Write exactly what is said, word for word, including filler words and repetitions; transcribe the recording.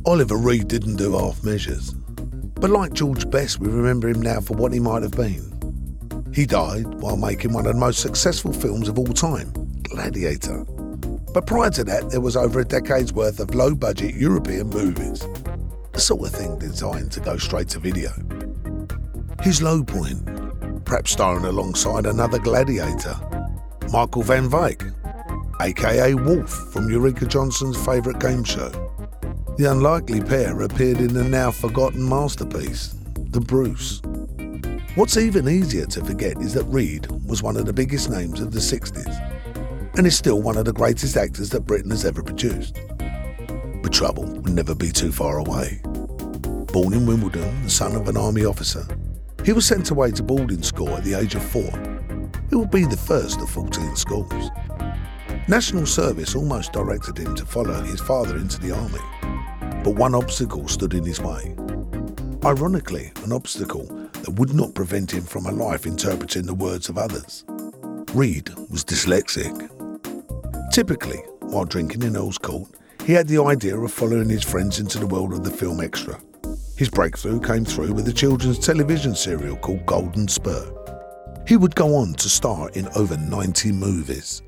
Oliver Reed didn't do half measures. But like George Best, we remember him now for what he might have been. He died while making one of the most successful films of all time, Gladiator. But prior to that, there was over a decade's worth of low-budget European movies, the sort of thing designed to go straight to video. His low point, perhaps starring alongside another gladiator, Michael van Wyck, aka Wolf from Eureka Johnson's favourite game show. The unlikely pair appeared in the now forgotten masterpiece, The Bruce. What's even easier to forget is that Reed was one of the biggest names of the sixties, and is still one of the greatest actors that Britain has ever produced. But trouble would never be too far away. Born in Wimbledon, the son of an army officer, he was sent away to boarding school at the age of four. It would be the first of fourteen schools. National service almost directed him to follow his father into the army, but one obstacle stood in his way. Ironically, an obstacle that would not prevent him from a life interpreting the words of others. Reed was dyslexic. Typically, while drinking in Earl's Court, he had the idea of following his friends into the world of the film extra. His breakthrough came through with a children's television serial called Golden Spur. He would go on to star in over ninety movies.